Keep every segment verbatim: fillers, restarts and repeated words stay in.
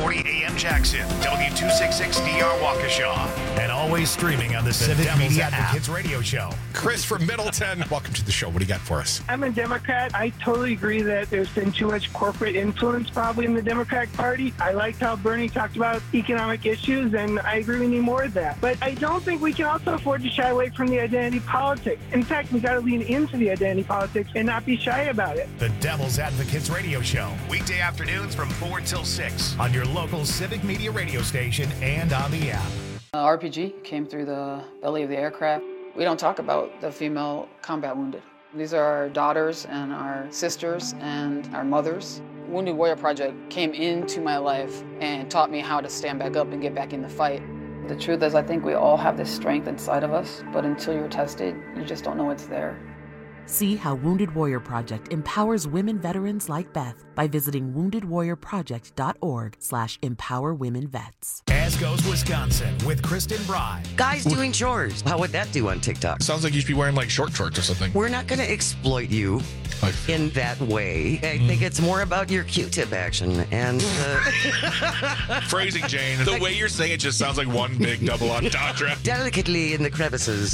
forty A M Jackson, W two sixty-six D R Waukesha, and always streaming on the, the Civic Devil's Media Advocates app. Radio show. Chris from Middleton, welcome to the show. What do you got for us? I'm a Democrat. I totally agree that there's been too much corporate influence probably in the Democratic Party. I liked how Bernie talked about economic issues, and I agree we need more of that. But I don't think we can also afford to shy away from the identity politics. In fact, we got to lean into the identity politics and not be shy about it. The Devil's Advocates Radio Show, weekday afternoons from four till six on your local Civic Media radio station and on the app. Uh, R P G came through the belly of the aircraft. We don't talk about the female combat wounded. These are our daughters and our sisters and our mothers. Wounded Warrior Project came into my life and taught me how to stand back up and get back in the fight. The truth is, I think we all have this strength inside of us, but until you're tested, you just don't know it's there. See how Wounded Warrior Project empowers women veterans like Beth by visiting wounded warrior project dot org slash empower women vets. As goes Wisconsin with Kristen Bry. Guys doing chores. How would that do on TikTok? Sounds like you should be wearing like short shorts or something. We're not going to exploit you in that way. I mm. think it's more about your Q-tip action and uh... phrasing, Jane. The way you're saying it just sounds like one big double entendre. Delicately in the crevices.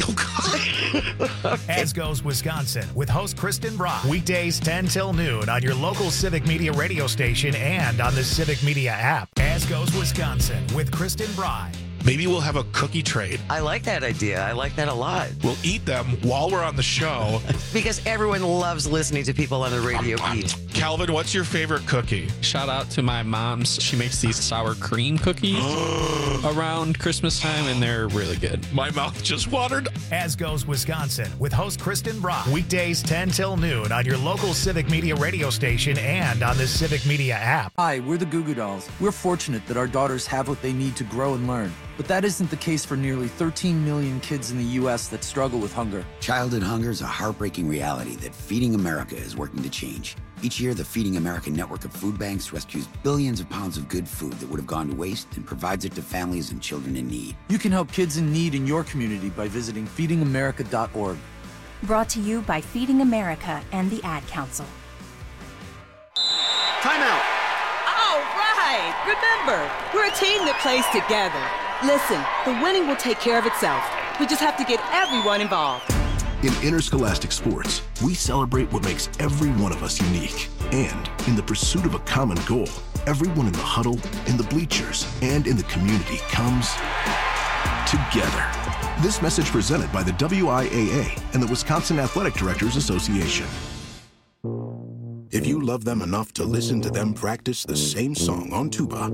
Oh, As goes Wisconsin with host Kristen Bry. Weekdays ten till noon on your local Civic Media radio station and on the Civic Media app. As goes Wisconsin with Kristen Bry. Maybe we'll have a cookie trade. I like that idea. I like that a lot. We'll eat them while we're on the show. Because everyone loves listening to people on the radio eat. Calvin, what's your favorite cookie? Shout out to my mom's. She makes these sour cream cookies around Christmas time, and they're really good. My mouth just watered. As goes Wisconsin with host Kristen Bry. Weekdays ten till noon on your local Civic Media radio station and on the Civic Media app. Hi, we're the Goo Goo Dolls. We're fortunate that our daughters have what they need to grow and learn. But that isn't the case for nearly thirteen million kids in the U S that struggle with hunger. Childhood hunger is a heartbreaking reality that Feeding America is working to change. Each year, the Feeding America network of food banks rescues billions of pounds of good food that would have gone to waste and provides it to families and children in need. You can help kids in need in your community by visiting feeding america dot org. Brought to you by Feeding America and the Ad Council. Time out. All right. Remember, we're a team that plays together. Listen, the winning will take care of itself. We just have to get everyone involved. In interscholastic sports, we celebrate what makes every one of us unique. And in the pursuit of a common goal, everyone in the huddle, in the bleachers, and in the community comes together. This message presented by the W I A A and the Wisconsin Athletic Directors Association. If you love them enough to listen to them practice the same song on tuba,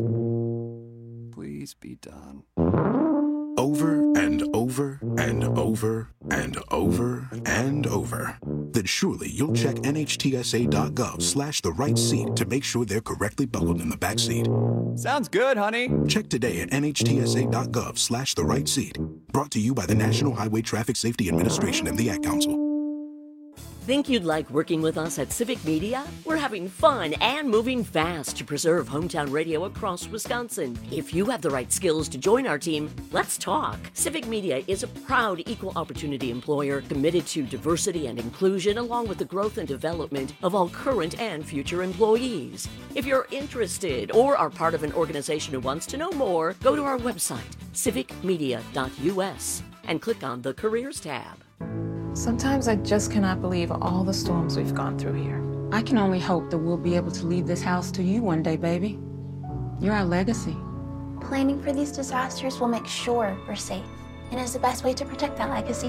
please be done. Over and over and over and over and over, then surely you'll check N H T S A dot gov slash the right seat to make sure they're correctly buckled in the back seat. Sounds good, honey. Check today at N H T S A dot gov slash the right seat. Brought to you by the National Highway Traffic Safety Administration and the Ad Council. Think you'd like working with us at Civic Media? We're having fun and moving fast to preserve hometown radio across Wisconsin. If you have the right skills to join our team, let's talk. Civic Media is a proud equal opportunity employer committed to diversity and inclusion along with the growth and development of all current and future employees. If you're interested or are part of an organization who wants to know more, go to our website, civic media dot U S, and click on the Careers tab. Sometimes I just cannot believe all the storms we've gone through here. I can only hope that we'll be able to leave this house to you one day, baby. You're our legacy. Planning for these disasters will make sure we're safe and is the best way to protect that legacy.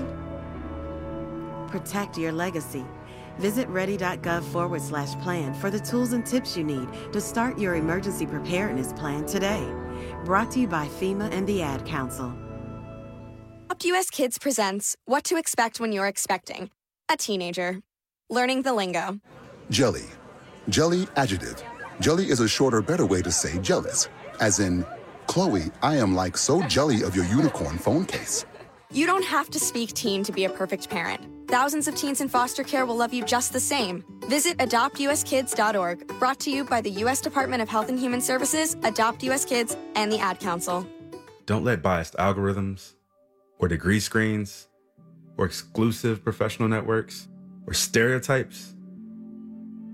Protect your legacy. Visit ready.gov forward slash plan for the tools and tips you need to start your emergency preparedness plan today. Brought to you by FEMA and the Ad Council. Adopt U S Kids presents What to Expect When You're Expecting a Teenager. Learning the lingo. Jelly. Jelly adjective. Jelly is a shorter, better way to say jealous. As in, Chloe, I am like so jelly of your unicorn phone case. You don't have to speak teen to be a perfect parent. Thousands of teens in foster care will love you just the same. Visit adopt U S kids dot org. Brought to you by the U S Department of Health and Human Services, Adopt U S Kids, and the Ad Council. Don't let biased algorithms or degree screens, or exclusive professional networks, or stereotypes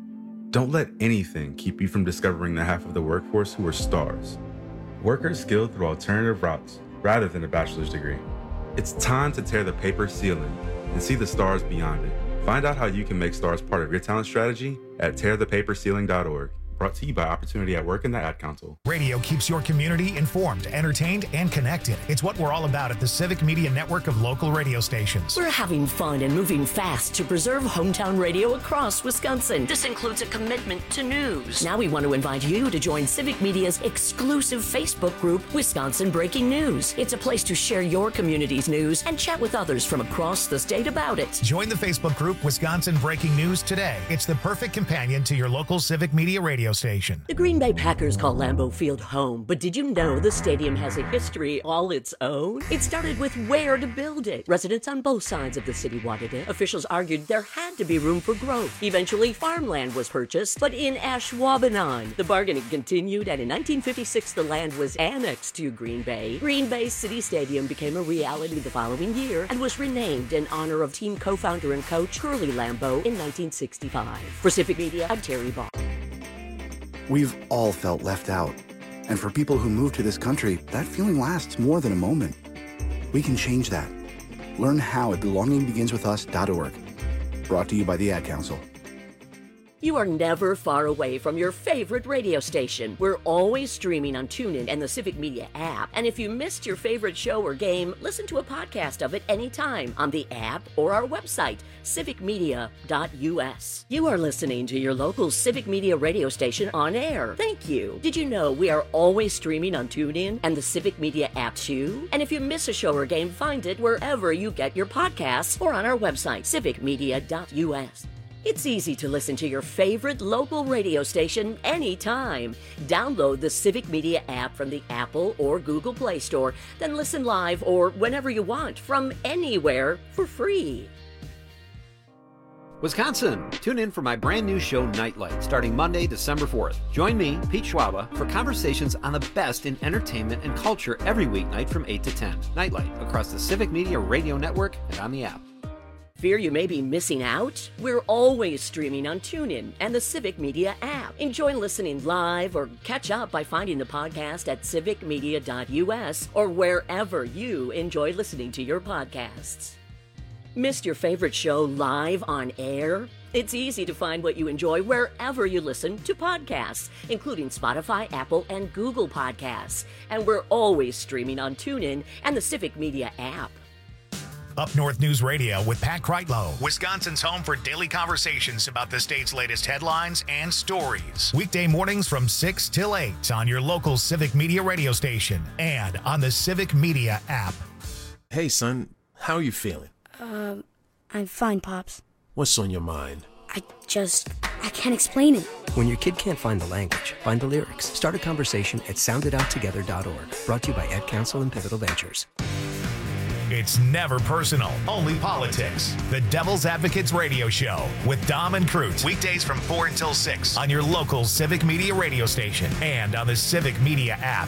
Don't let anything keep you from discovering the half of the workforce who are stars. Workers skilled through alternative routes rather than a bachelor's degree. It's time to tear the paper ceiling and see the stars beyond it. Find out how you can make stars part of your talent strategy at tear the paper ceiling dot org. Brought to you by Opportunity at Work and the Ad Council. Radio keeps your community informed, entertained, and connected. It's what we're all about at the Civic Media Network of local radio stations. We're having fun and moving fast to preserve hometown radio across Wisconsin. This includes a commitment to news. Now we want to invite you to join Civic Media's exclusive Facebook group, Wisconsin Breaking News. It's a place to share your community's news and chat with others from across the state about it. Join the Facebook group, Wisconsin Breaking News, today. It's the perfect companion to your local Civic Media radio station. The Green Bay Packers call Lambeau Field home, but did you know the stadium has a history all its own? It started with where to build it. Residents on both sides of the city wanted it. Officials argued there had to be room for growth. Eventually, farmland was purchased, but in Ashwaubenon, the bargaining continued, and in nineteen fifty-six, the land was annexed to Green Bay. Green Bay City Stadium became a reality the following year and was renamed in honor of team co-founder and coach Curly Lambeau in nineteen sixty-five. For Civic Media, I'm Terry Ball. We've all felt left out. And for people who move to this country, that feeling lasts more than a moment. We can change that. Learn how at belonging begins with us dot org. Brought to you by the Ad Council. You are never far away from your favorite radio station. We're always streaming on TuneIn and the Civic Media app. And if you missed your favorite show or game, listen to a podcast of it anytime on the app or our website, civic media dot u s. You are listening to your local Civic Media radio station on air. Thank you. Did you know we are always streaming on TuneIn and the Civic Media app too? And if you miss a show or game, find it wherever you get your podcasts or on our website, civic media dot u s. It's easy to listen to your favorite local radio station anytime. Download the Civic Media app from the Apple or Google Play Store, then listen live or whenever you want from anywhere for free. Wisconsin, tune in for my brand new show Nightlight, starting Monday, December fourth. Join me, Pete Schwaba, for conversations on the best in entertainment and culture every weeknight from eight to ten. Nightlight, across the Civic Media Radio Network and on the app. Fear you may be missing out? We're always streaming on TuneIn and the Civic Media app. Enjoy listening live or catch up by finding the podcast at civic media dot u s or wherever you enjoy listening to your podcasts. Missed your favorite show live on air? It's easy to find what you enjoy wherever you listen to podcasts, including Spotify, Apple, and Google Podcasts. And we're always streaming on TuneIn and the Civic Media app. Up North News Radio with Pat Kreitlow, Wisconsin's home for daily conversations about the state's latest headlines and stories. Weekday mornings from six till eight on your local Civic Media radio station and on the Civic Media app. Hey, son, how are you feeling? Um, I'm fine, Pops. What's on your mind? I just, I can't explain it. When your kid can't find the language, find the lyrics. Start a conversation at sound it out together dot org. Brought to you by Ad Council and Pivotal Ventures. It's never personal, only politics. The Devil's Advocates Radio Show with Dom and Cruz. Weekdays from four until six on your local Civic Media radio station and on the Civic Media app.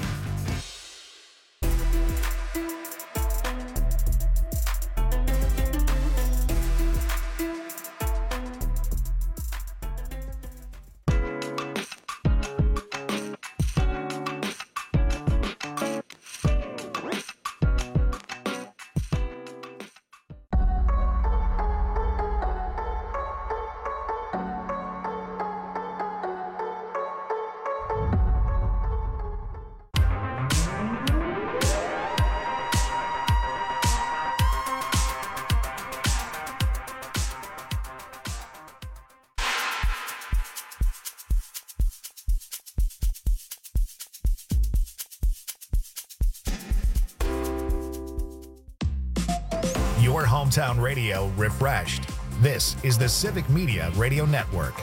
Your hometown radio refreshed. This is the Civic Media Radio Network.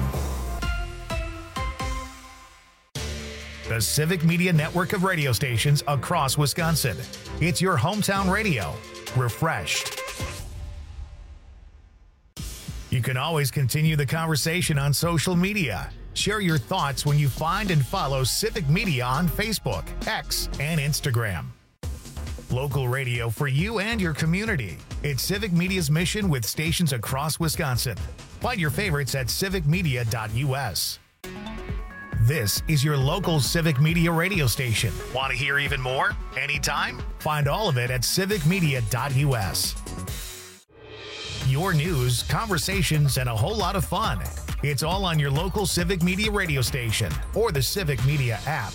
The Civic Media Network of radio stations across Wisconsin. It's your hometown radio refreshed. You can always continue the conversation on social media. Share your thoughts when you find and follow Civic Media on Facebook, X, and Instagram. Local radio for you and your community. It's Civic Media's mission with stations across Wisconsin. Find your favorites at civic media dot U S. This is your local Civic Media radio station. Want to hear even more? Anytime? Find all of it at civic media dot U S. Your news, conversations, and a whole lot of fun. It's all on your local Civic Media radio station or the Civic Media app.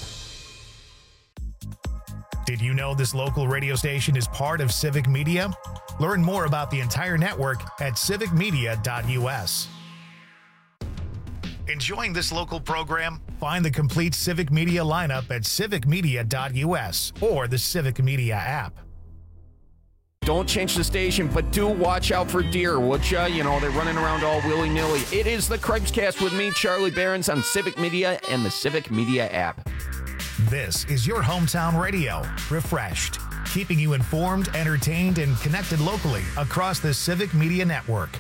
Did you know this local radio station is part of Civic Media? Learn more about the entire network at civic media dot U S. Enjoying this local program? Find the complete Civic Media lineup at civic media dot U S or the Civic Media app. Don't change the station, but do watch out for deer, would ya? You know, they're running around all willy-nilly. It is the Craig's-Cast with me, Charlie Behrens, on Civic Media and the Civic Media app. This is your hometown radio, refreshed, keeping you informed, entertained, and connected locally across the Civic Media network.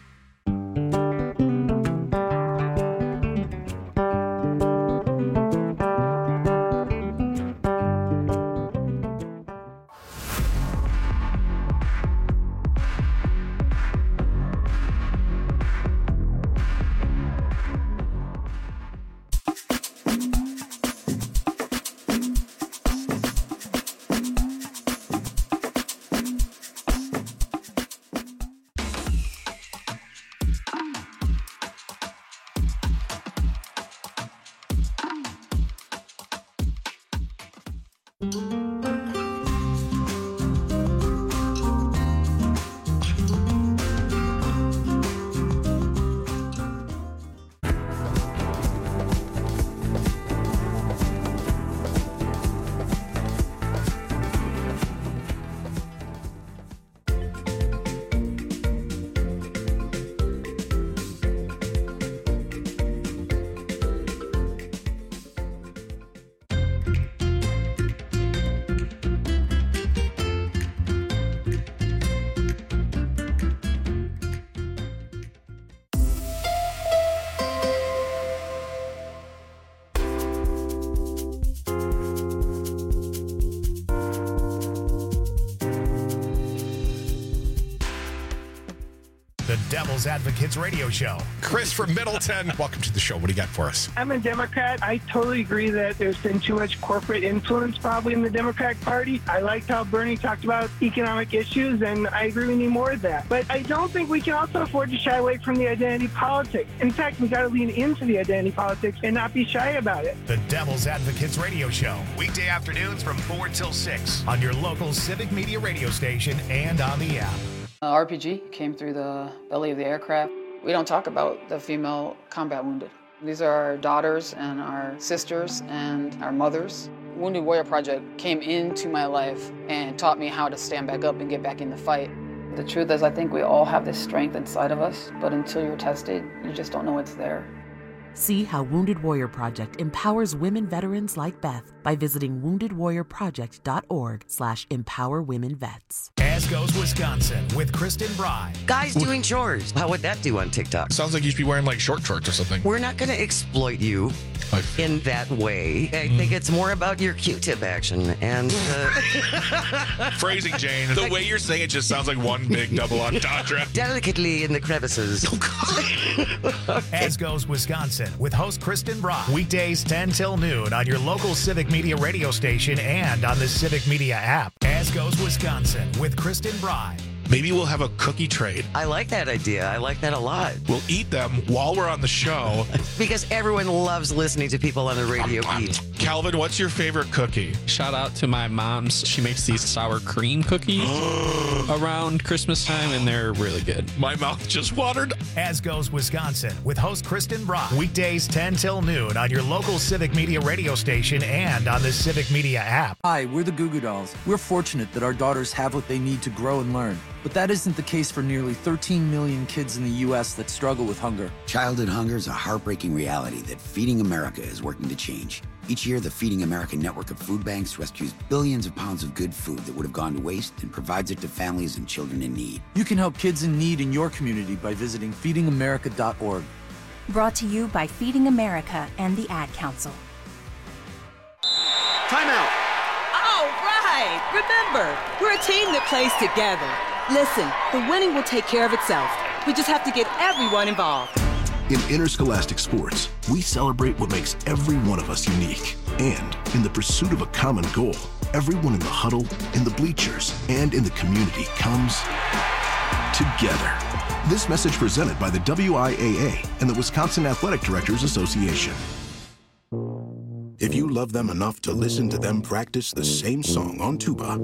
Devil's Advocates radio show. Chris from Middleton, welcome to the show. What do you got for us? I'm a Democrat. I totally agree that there's been too much corporate influence probably in the Democratic Party. I liked how Bernie talked about economic issues, and I agree we need more of that. But I don't think we can also afford to shy away from the identity politics. In fact, we got to lean into the identity politics and not be shy about it. The Devil's Advocates radio show, weekday afternoons from four till six on your local Civic Media radio station and on the app. Uh, R P G came through the belly of the aircraft. We don't talk about the female combat wounded. These are our daughters and our sisters and our mothers. Wounded Warrior Project came into my life and taught me how to stand back up and get back in the fight. The truth is, I think we all have this strength inside of us, but until you're tested, you just don't know it's there. See how Wounded Warrior Project empowers women veterans like Beth by visiting wounded warrior project dot org slash empower women vets. As goes Wisconsin with Kristen Bry. Guys doing chores. How would that do on TikTok? Sounds like you should be wearing like short shorts or something. We're not going to exploit you in that way. I Mm. think it's more about your Q-tip action and uh, Phrasing, Jane. The way you're saying it just sounds like one big double entendre. delicately in the crevices. As goes Wisconsin with host Kristen Bry. Weekdays ten till noon on your local Civic Media radio station and on the Civic Media app. As goes Wisconsin with Kristen Bry. Maybe we'll have a cookie trade. I like that idea. I like that a lot. We'll eat them while we're on the show. Because everyone loves listening to people on the radio eat. Calvin, what's your favorite cookie? Shout out to my mom's. She makes these sour cream cookies around Christmas time, and they're really good. My mouth just watered. As goes Wisconsin with host Kristen Bry. Weekdays ten till noon on your local Civic Media radio station and on the Civic Media app. Hi, we're the Goo Goo Dolls. We're fortunate that our daughters have what they need to grow and learn. But that isn't the case for nearly thirteen million kids in the U S that struggle with hunger. Childhood hunger is a heartbreaking reality that Feeding America is working to change. Each year, the Feeding America network of food banks rescues billions of pounds of good food that would have gone to waste and provides it to families and children in need. You can help kids in need in your community by visiting feeding america dot org. Brought to you by Feeding America and the Ad Council. Timeout. All right. Remember, we're a team that plays together. Listen, the winning will take care of itself. We just have to get everyone involved. In interscholastic sports, we celebrate what makes every one of us unique. And in the pursuit of a common goal, everyone in the huddle, in the bleachers, and in the community comes together. This message presented by the W I A A and the Wisconsin Athletic Directors Association. If you love them enough to listen to them practice the same song on tuba,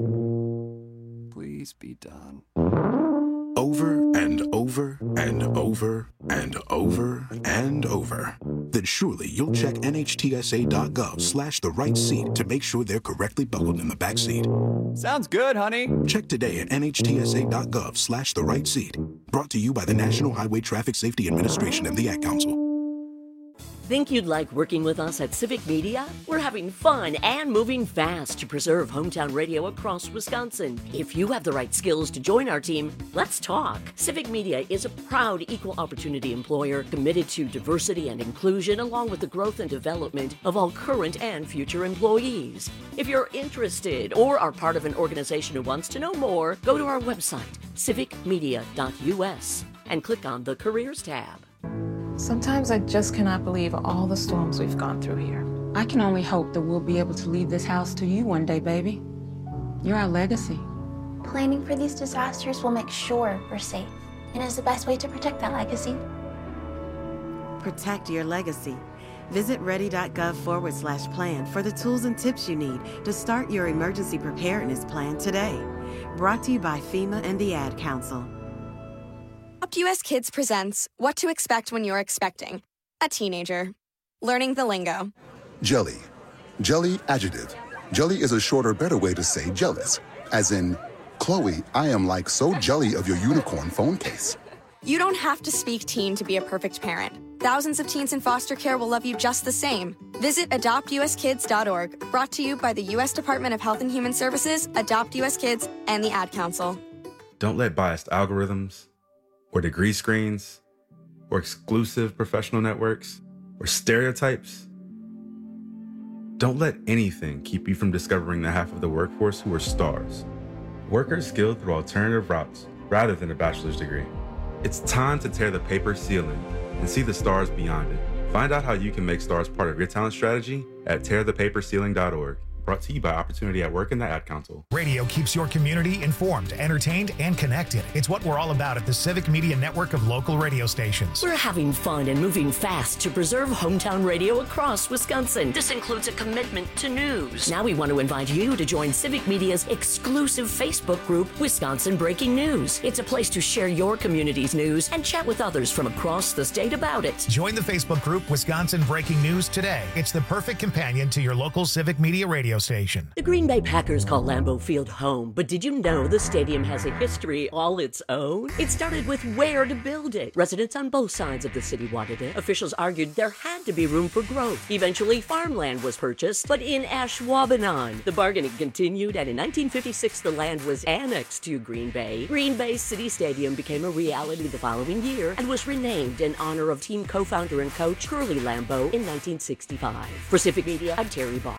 Please be done. over and over and over and over and over, then surely you'll check N H T S A dot gov slash the right seat to make sure they're correctly buckled in the back seat. Sounds good, honey. Check today at N H T S A dot gov slash the right seat. Brought to you by the National Highway Traffic Safety Administration and the Ad Council. Think you'd like working with us at Civic Media? We're having fun and moving fast to preserve hometown radio across Wisconsin. If you have the right skills to join our team, let's talk. Civic Media is a proud equal opportunity employer committed to diversity and inclusion along with the growth and development of all current and future employees. If you're interested or are part of an organization who wants to know more, go to our website, civic media dot U S, and click on the Careers tab. Sometimes I just cannot believe all the storms we've gone through here. I can only hope that we'll be able to leave this house to you one day, baby. You're our legacy. Planning for these disasters will make sure we're safe and is the best way to protect that legacy. Protect your legacy. Visit ready.gov forward slash plan for the tools and tips you need to start your emergency preparedness plan today. Brought to you by FEMA and the Ad Council. Adopt U S Kids presents What to Expect When You're Expecting a Teenager. Learning the lingo. Jelly. Jelly adjective. Jelly is a shorter, better way to say jealous. As in, Chloe, I am like so jelly of your unicorn phone case. You don't have to speak teen to be a perfect parent. Thousands of teens in foster care will love you just the same. Visit adopt U S kids dot org. Brought to you by the U S Department of Health and Human Services, Adopt U S Kids, and the Ad Council. Don't let biased algorithms, or degree screens, or exclusive professional networks, or stereotypes. Don't let anything keep you from discovering the half of the workforce who are stars. Workers skilled through alternative routes rather than a bachelor's degree. It's time to tear the paper ceiling and see the stars beyond it. Find out how you can make stars part of your talent strategy at tear the paper ceiling dot org. Brought to you by Opportunity at Work and the Ad Council. Radio keeps your community informed, entertained, and connected. It's what we're all about at the Civic Media Network of local radio stations. We're having fun and moving fast to preserve hometown radio across Wisconsin. This includes a commitment to news. Now we want to invite you to join Civic Media's exclusive Facebook group, Wisconsin Breaking News. It's a place to share your community's news and chat with others from across the state about it. Join the Facebook group Wisconsin Breaking News today. It's the perfect companion to your local Civic Media radio station. The Green Bay Packers call Lambeau Field home, but did you know the stadium has a history all its own? It started with where to build it. Residents on both sides of the city wanted it. Officials argued there had to be room for growth. Eventually, farmland was purchased, but in Ashwaubenon. The bargaining continued, and in nineteen fifty-six, the land was annexed to Green Bay. Green Bay City Stadium became a reality the following year and was renamed in honor of team co-founder and coach Curly Lambeau in nineteen sixty-five. For Civic Media, I'm Terry Ball.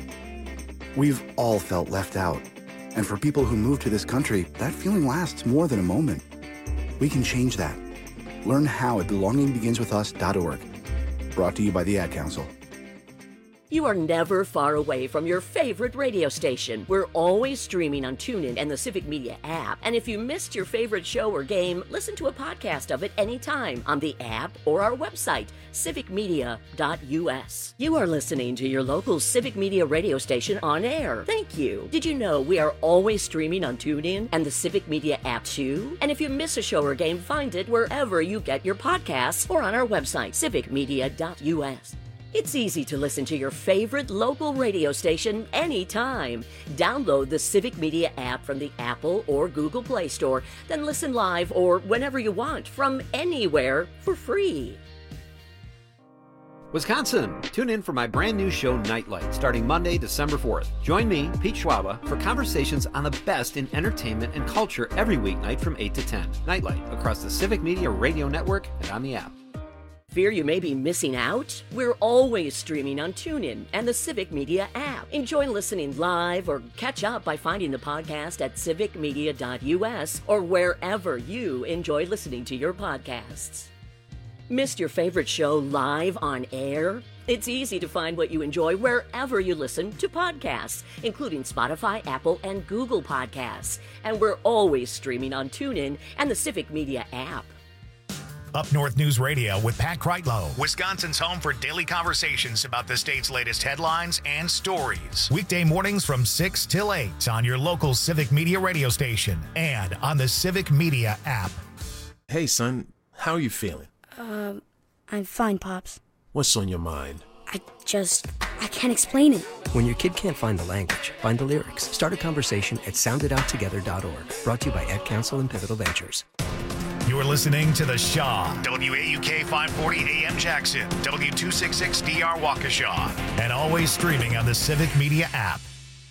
We've all felt left out. And for people who move to this country, that feeling lasts more than a moment. We can change that. Learn how at belonging begins with us dot org. Brought to you by the Ad Council. You are never far away from your favorite radio station. We're always streaming on TuneIn and the Civic Media app. And if you missed your favorite show or game, listen to a podcast of it anytime on the app or our website, civic media dot U S. You are listening to your local Civic Media radio station on air. Thank you. Did you know we are always streaming on TuneIn and the Civic Media app too? And if you miss a show or game, find it wherever you get your podcasts or on our website, civic media dot U S. It's easy to listen to your favorite local radio station anytime. Download the Civic Media app from the Apple or Google Play Store, then listen live or whenever you want from anywhere for free. Wisconsin, tune in for my brand new show Nightlight, starting Monday, December fourth. Join me, Pete Schwaba, for conversations on the best in entertainment and culture every weeknight from eight to ten. Nightlight, across the Civic Media Radio Network and on the app. Fear you may be missing out? We're always streaming on TuneIn and the Civic Media app. Enjoy listening live or catch up by finding the podcast at civic media dot u s or wherever you enjoy listening to your podcasts. Missed your favorite show live on air? It's easy to find what you enjoy wherever you listen to podcasts, including Spotify, Apple, and Google Podcasts. And we're always streaming on TuneIn and the Civic Media app. Up North News Radio with Pat Kreitlow, Wisconsin's home for daily conversations about the state's latest headlines and stories. Weekday mornings from six till eight on your local Civic Media radio station and on the Civic Media app. Hey, son, how are you feeling? Um, I'm fine, Pops. What's on your mind? I just, I can't explain it. When your kid can't find the language, find the lyrics. Start a conversation at sound it out together dot org. Brought to you by Ed Council and Pivotal Ventures. You're listening to The Shaw, W A U K five forty A M Jackson, W two sixty-six D R Waukesha, and always streaming on the Civic Media app.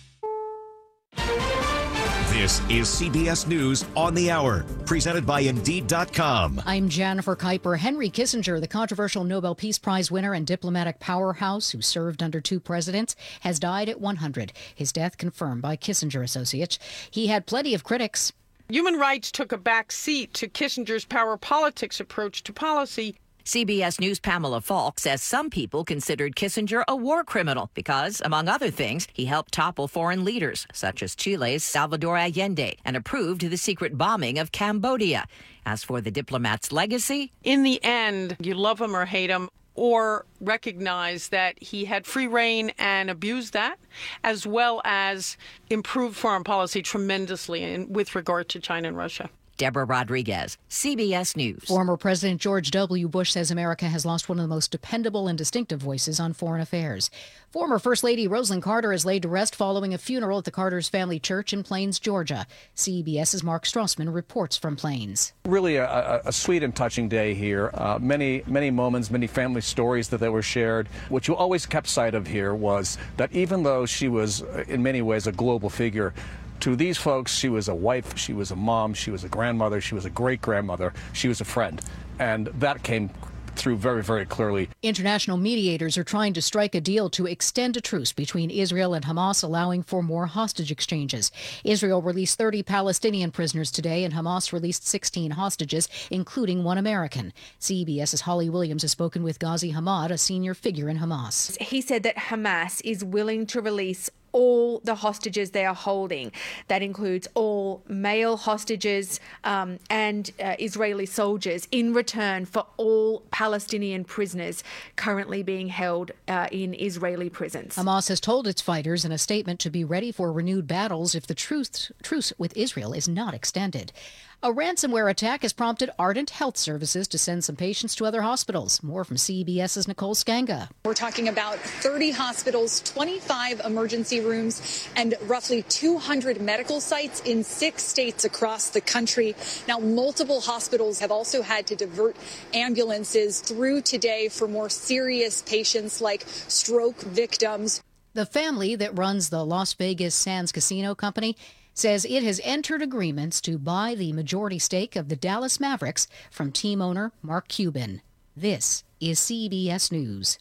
This is C B S News on the Hour, presented by Indeed dot com. I'm Jennifer Kuiper. Henry Kissinger, the controversial Nobel Peace Prize winner and diplomatic powerhouse who served under two presidents, has died at one hundred. His death confirmed by Kissinger Associates. He had plenty of critics. Human rights took a back seat to Kissinger's power politics approach to policy. C B S News' Pamela Falk says some people considered Kissinger a war criminal because, among other things, he helped topple foreign leaders, such as Chile's Salvador Allende, and approved the secret bombing of Cambodia. As for the diplomat's legacy, in the end, you love him or hate him, or recognize that he had free rein and abused that, as well as improved foreign policy tremendously in, with regard to China and Russia. Deborah Rodriguez, C B S News. Former President George W. Bush says America has lost one of the most dependable and distinctive voices on foreign affairs. Former First Lady Rosalind Carter is laid to rest following a funeral at the Carter's family church in Plains, Georgia. CBS's Mark Strassman reports from Plains. Really a, a sweet and touching day here. Uh, many, many moments, many family stories that they were shared. What you always kept sight of here was that even though she was in many ways a global figure, to these folks, she was a wife, she was a mom, she was a grandmother, she was a great-grandmother, she was a friend. And that came through very, very clearly. International mediators are trying to strike a deal to extend a truce between Israel and Hamas, allowing for more hostage exchanges. Israel released thirty Palestinian prisoners today, and Hamas released sixteen hostages, including one American. CBS's Holly Williams has spoken with Ghazi Hamad, a senior figure in Hamas. He said that Hamas is willing to release all the hostages they are holding. That includes all male hostages um, and uh, Israeli soldiers in return for all Palestinian prisoners currently being held uh, in Israeli prisons. Hamas has told its fighters in a statement to be ready for renewed battles if the truce, truce with Israel is not extended. A ransomware attack has prompted Ardent Health Services to send some patients to other hospitals. More from CBS's Nicole Skanga. We're talking about thirty hospitals, twenty-five emergency rooms, and roughly two hundred medical sites in six states across the country. Now, multiple hospitals have also had to divert ambulances through today for more serious patients like stroke victims. The family that runs the Las Vegas Sands Casino Company says it has entered agreements to buy the majority stake of the Dallas Mavericks from team owner Mark Cuban. This is C B S News.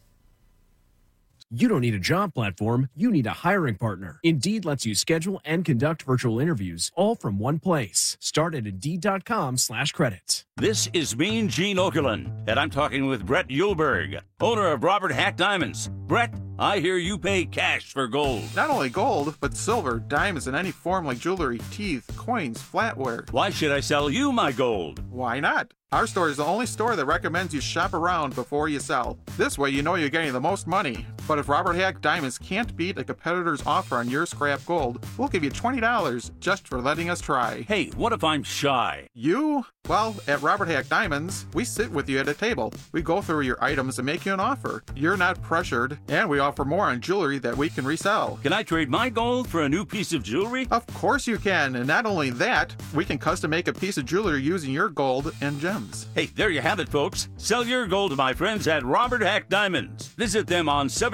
You don't need a job platform, you need a hiring partner. Indeed lets you schedule and conduct virtual interviews all from one place. Start at Indeed.com slash credits. This is Mean Gene Okerlund, and I'm talking with Brett Yulberg, owner of Robert Hack Diamonds. Brett, I hear you pay cash for gold. Not only gold, but silver, diamonds in any form like jewelry, teeth, coins, flatware. Why should I sell you my gold? Why not? Our store is the only store that recommends you shop around before you sell. This way you know you're getting the most money. But if Robert Hack Diamonds can't beat a competitor's offer on your scrap gold, we'll give you twenty dollars just for letting us try. Hey, what if I'm shy? You? Well, at Robert Hack Diamonds, we sit with you at a table. We go through your items and make you an offer. You're not pressured, and we offer more on jewelry that we can resell. Can I trade my gold for a new piece of jewelry? Of course you can, and not only that, we can custom make a piece of jewelry using your gold and gems. Hey, there you have it, folks. Sell your gold to my friends at Robert Hack Diamonds. Visit them on seventy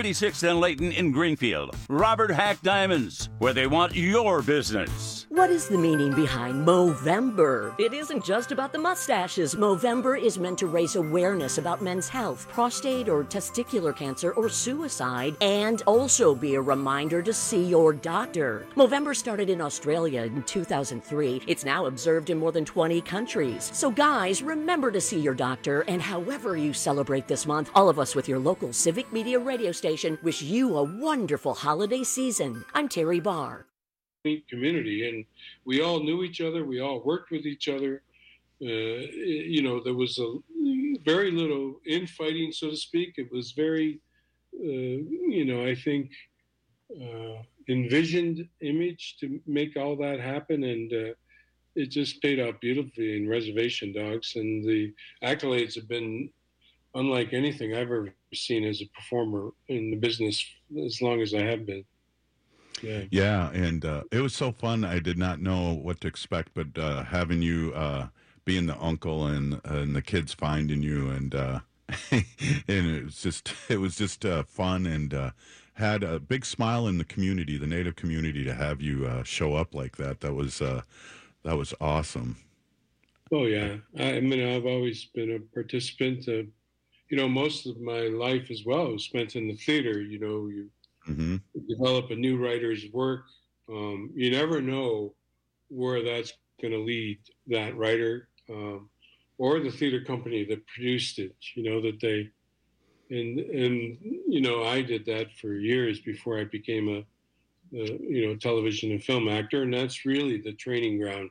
seventy-sixth and Layton in Greenfield. Robert Hack Diamonds, where they want your business. What is the meaning behind Movember? It isn't just about the mustaches. Movember is meant to raise awareness about men's health, prostate or testicular cancer, or suicide, and also be a reminder to see your doctor. Movember started in Australia in two thousand three. It's now observed in more than twenty countries. So guys, remember to see your doctor, and however you celebrate this month, all of us with your local Civic Media radio station wish you a wonderful holiday season. I'm Terry Barr. Community, and we all knew each other. We all worked with each other. Uh, you know, there was a very little infighting, so to speak. It was very, uh, you know, I think, uh, envisioned image to make all that happen, and uh, it just paid out beautifully in Reservation Dogs. And the accolades have been unlike anything I've ever seen as a performer in the business as long as I have been. Yeah, yeah, and uh, it was so fun. I did not know what to expect, but uh, having you uh, being the uncle and and the kids finding you, and uh, and it was just it was just uh, fun, and uh, had a big smile in the community, the Native community, to have you uh, show up like that. That was uh, that was awesome. Oh yeah, I, I mean I've always been a participant. Uh, you know, most of my life as well was spent in the theater. You know, you. Mm-hmm. Develop a new writer's work. Um, you never know where that's going to lead that writer um, or the theater company that produced it. You know that they, and and you know I did that for years before I became a, a you know television and film actor, and that's really the training ground.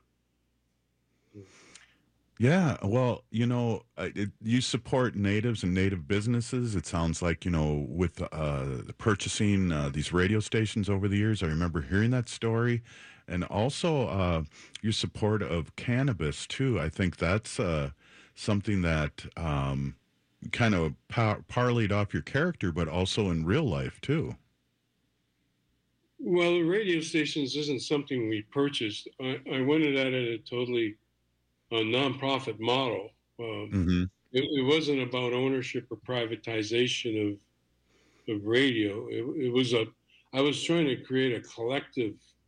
Yeah, well, you know, it, you support natives and native businesses. It sounds like, you know, with uh, purchasing uh, these radio stations over the years. I remember hearing that story. And also uh, your support of cannabis, too. I think that's uh, something that um, kind of par- parlayed off your character, but also in real life, too. Well, the radio stations isn't something we purchased. I, I went at it a totally a nonprofit model. Um, mm-hmm. it, it wasn't about ownership or privatization of of radio. It, it was a. I was trying to create a collective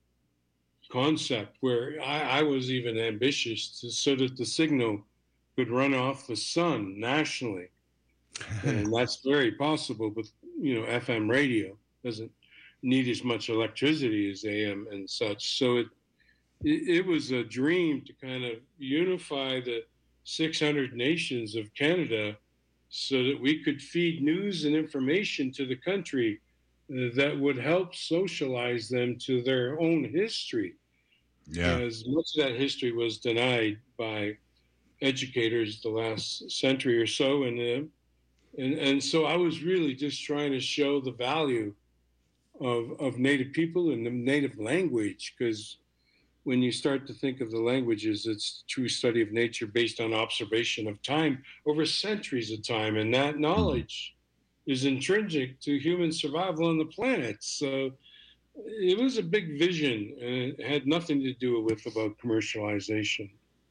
concept where I, I was even ambitious to, so that the signal could run off the sun nationally, and that's very possible. But you know, F M radio doesn't need as much electricity as A M and such. So it. It was a dream to kind of unify the six hundred nations of Canada so that we could feed news and information to the country that would help socialize them to their own history. Yeah. As much of that history was denied by educators the last century or so. And, uh, and, and so I was really just trying to show the value of, of Native people and the Native language, because when you start to think of the languages, it's a true study of nature based on observation of time over centuries of time. And that knowledge is intrinsic to human survival on the planet. So it was a big vision, and it had nothing to do with about commercialization.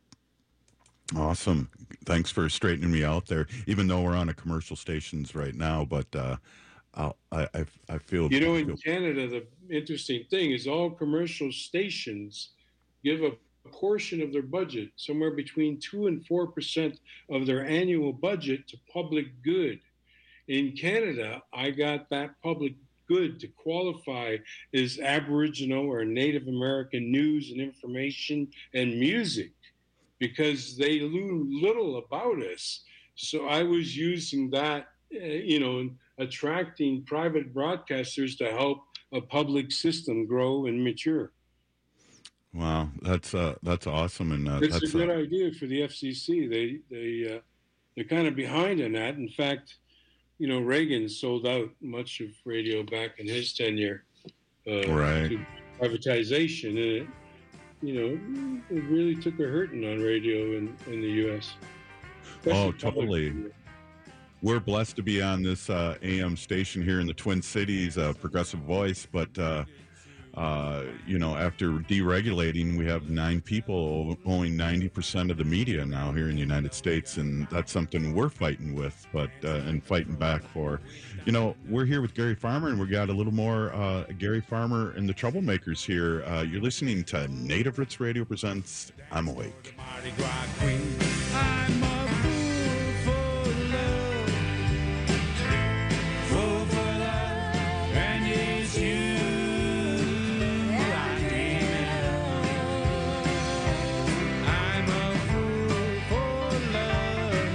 Awesome. Thanks for straightening me out there, even though we're on a commercial stations right now. But uh, I'll, I, I, I feel... You know, I in feel... Canada, the interesting thing is all commercial stations give a portion of their budget, somewhere between two and four percent of their annual budget, to public good. In Canada, I got that public good to qualify as Aboriginal or Native American news and information and music, because they knew little about us. So I was using that, uh, you know, attracting private broadcasters to help a public system grow and mature. Wow, that's uh, that's awesome, and uh, it's that's a good uh, idea for the F C C. They they uh, they're kind of behind in that. In fact, you know, Reagan sold out much of radio back in his tenure uh, right. to privatization, and it, you know, it really took a hurting on radio in, in the U S. Oh, totally. We're blessed to be on this uh, A M station here in the Twin Cities, uh, Progressive Voice, but. Uh, Uh, you know, after deregulating, we have nine people owning ninety percent of the media now here in the United States, and that's something we're fighting with, but uh, and fighting back for. You know, we're here with Gary Farmer, and we got a little more uh, Gary Farmer and the Troublemakers here. Uh, you're listening to Native Roots Radio presents I'm Awake. I'm a fool for love, fool for love, and it's you I'm dreaming of. I'm a fool for love,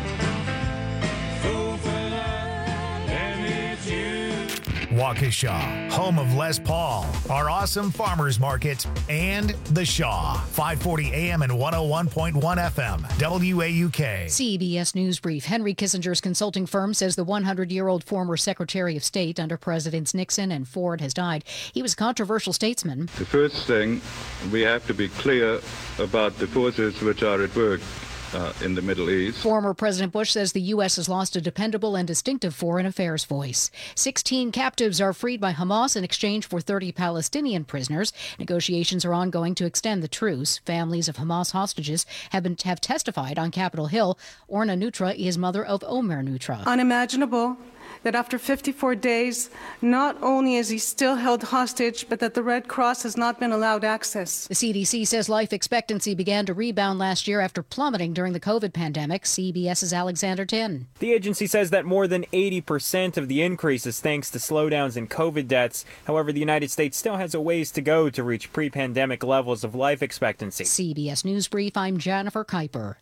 fool for love, and it's you. Waukesha, home of Les Paul, our awesome farmers market, and The Shaw, five forty A M and one oh one point one F M, W A U K. C B S News Brief. Henry Kissinger's consulting firm says the hundred-year-old former Secretary of State under Presidents Nixon and Ford has died. He was a controversial statesman. The first thing, we have to be clear about the forces which are at work Uh, in the Middle East. Former President Bush says the U S has lost a dependable and distinctive foreign affairs voice. sixteen captives are freed by Hamas in exchange for thirty Palestinian prisoners. Negotiations are ongoing to extend the truce. Families of Hamas hostages have been have testified on Capitol Hill. Orna Nutra is mother of Omer Nutra. Unimaginable that after fifty-four days, not only is he still held hostage, but that the Red Cross has not been allowed access. The C D C says life expectancy began to rebound last year after plummeting during the COVID pandemic. CBS's Alexander Tin. The agency says that more than eighty percent of the increase is thanks to slowdowns in COVID deaths. However, the United States still has a ways to go to reach pre-pandemic levels of life expectancy. C B S News Brief, I'm Jennifer Kuiper.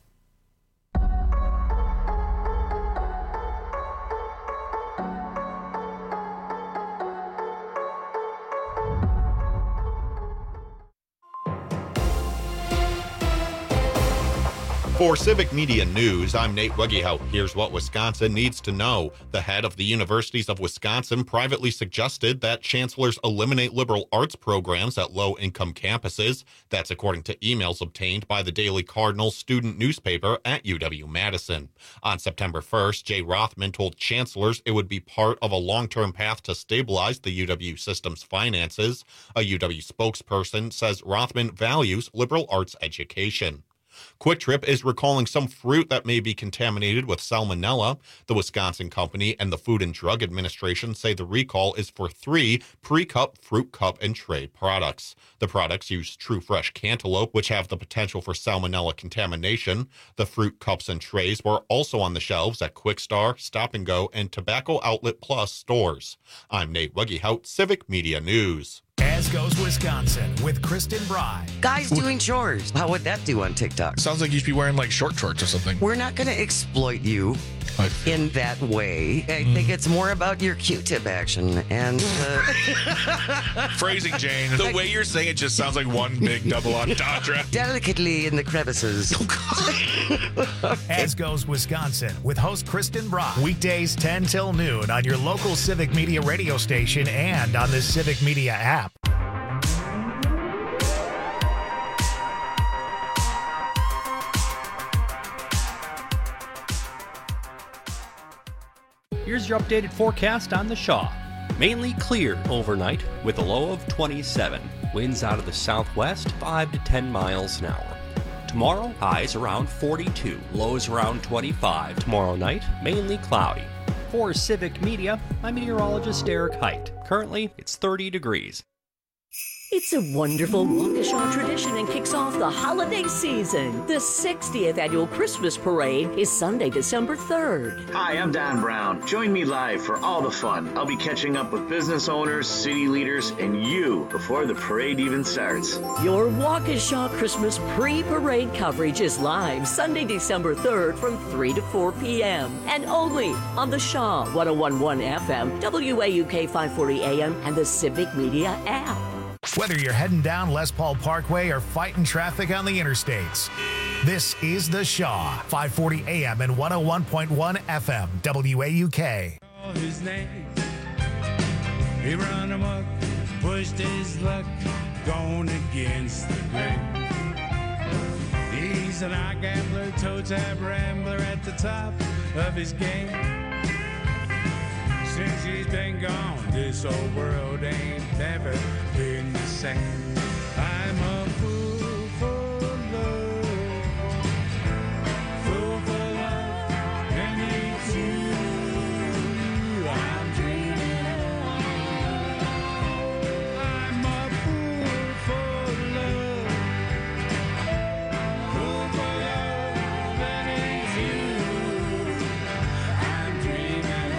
For Civic Media News, I'm Nate Weggehout. Here's what Wisconsin needs to know. The head of the Universities of Wisconsin privately suggested that chancellors eliminate liberal arts programs at low-income campuses. That's according to emails obtained by the Daily Cardinal student newspaper at U W-Madison. On September first, Jay Rothman told chancellors it would be part of a long-term path to stabilize the U W system's finances. A U W spokesperson says Rothman values liberal arts education. Quick Trip is recalling some fruit that may be contaminated with salmonella. The Wisconsin company and the Food and Drug Administration say the recall is for three pre-cup fruit cup and tray products. The products use True Fresh cantaloupe, which have the potential for salmonella contamination. The fruit cups and trays were also on the shelves at Quick Star, Stop and Go, and Tobacco Outlet Plus stores. I'm Nate Weggehout, Civic Media News. As Goes Wisconsin with Kristen Bry. Guys doing chores. How would that do on TikTok? Sounds like you should be wearing like short shorts or something. We're not going to exploit you in that way. I Mm. think it's more about your Q-tip action and uh, Phrasing, Jane. The way you're saying it just sounds like one big double entendre. delicately in the crevices. As Goes Wisconsin with host Kristen Bry. Weekdays ten till noon on your local Civic Media radio station and on the Civic Media app. Here's your updated forecast on the Shaw. Mainly clear overnight with a low of twenty-seven. Winds out of the southwest, five to ten miles an hour. Tomorrow, highs around forty-two, lows around twenty-five. Tomorrow night, mainly cloudy. For Civic Media, I'm meteorologist Eric Height. Currently, it's thirty degrees. It's a wonderful Waukesha tradition and kicks off the holiday season. The sixtieth annual Christmas Parade is Sunday, December third. Hi, I'm Don Brown. Join me live for all the fun. I'll be catching up with business owners, city leaders, and you before the parade even starts. Your Waukesha Christmas pre-parade coverage is live Sunday, December third from three to four p.m. and only on the Shaw one oh one point one F M, W A U K five forty A M, and the Civic Media app. Whether you're heading down Les Paul Parkway or fighting traffic on the interstates, this is The Shaw, five forty A M and one oh one point one F M, W A U K. His name, he run amok, pushed his luck, gone against the grain. He's an eye gambler, toe tap rambler at the top of his game. Since she's been gone, this old world ain't never been the same. I'm a fool for love, fool for love, and it's you I'm dreaming of. I'm a fool for love, fool for love, and it's you I'm dreaming